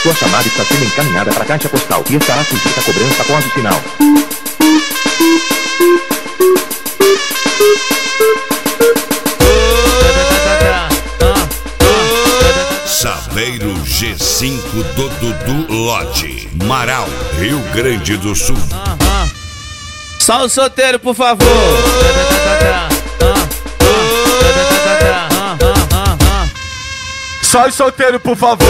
Sua chamada está sendo encaminhada para a caixa postal e estará sujeita a cobrança após o sinal. Saveiro G5 do Dudu Lodge, Marau, Rio Grande do Sul. Só o solteiro, por favor. Só o solteiro, por favor.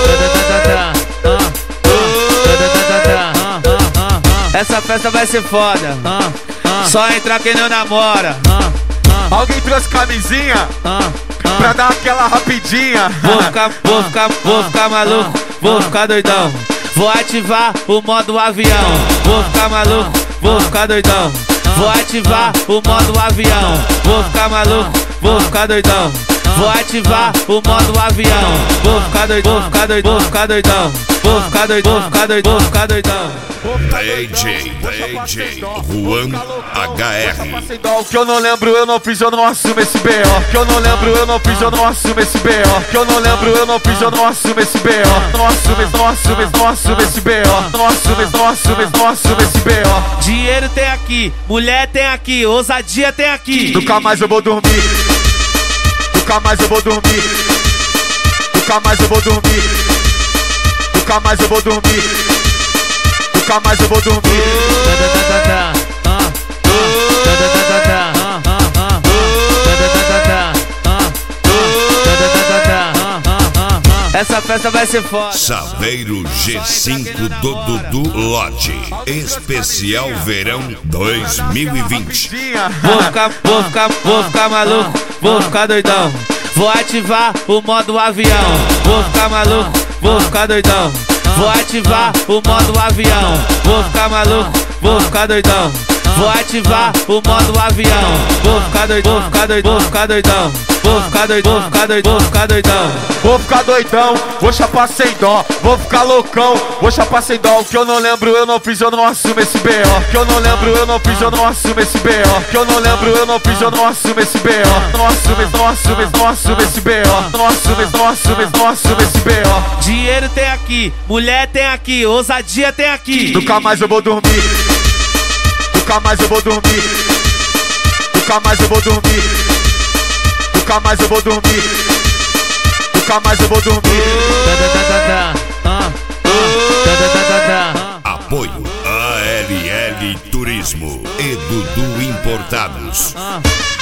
Essa festa vai ser foda. Só entrar quem não namora. Alguém trouxe camisinha? Pra dar aquela rapidinha. Vou ficar maluco, vou ficar doidão. Vou ativar o modo avião. Vou ficar maluco, vou ficar doidão. Vou ativar o modo avião. Vou ficar maluco, vou ficar doidão. Vou ativar o modo avião. Vou ficar doidão, vou ficar doidão, vou ficar doidão. Vou ficar doidão, vou ficar doidão, vou ficar doidão. DJ Juan HR. Que eu não lembro, eu não fiz, eu não assumo esse B.O. Que eu não lembro, eu não fiz, eu não assumo esse B.O. Que eu não lembro, eu não fiz, eu não assumo esse B.O. Não assumo esse B.O. Não assumo esse B.O. Dinheiro tem aqui, mulher tem aqui, ousadia tem aqui. Nunca mais eu vou dormir. Nunca mais eu vou dormir. Nunca mais eu vou dormir. Nunca mais eu vou dormir. Nunca mais eu vou dormir. Essa festa vai ser foda. Saveiro G5 do Dudu Lodge, especial verão 2020. Vou ficar maluco, vou ficar doidão. Vou ativar o modo avião. Vou ficar maluco, vou ficar doidão. Vou ativar o modo avião. Vou ficar maluco, vou ficar doidão. Vou ativar o modo avião. Vou ficar doidão, vou ficar doidão, vou ficar doidão. Vou ficar doidão, vou ficar doidão, vou ficar doidão. Vou ficar doidão, vou chapar sem dó. Vou ficar loucão, vou chapar sem dó. Que eu não lembro, eu não fiz, eu não assumo esse B.O. Que eu não lembro, eu não fiz, eu não assumo esse B.O. Que eu não lembro, eu não fiz, eu não assumo esse B.O. Não assumo esse B.O. Não assumo esse B.O. Dinheiro tem aqui, mulher tem aqui, ousadia tem aqui. Nunca mais eu vou dormir. Nunca mais eu vou dormir. Nunca mais eu vou dormir. Nunca mais eu vou dormir. Nunca mais eu vou dormir. Apoio ALL Turismo e Dudu Importados.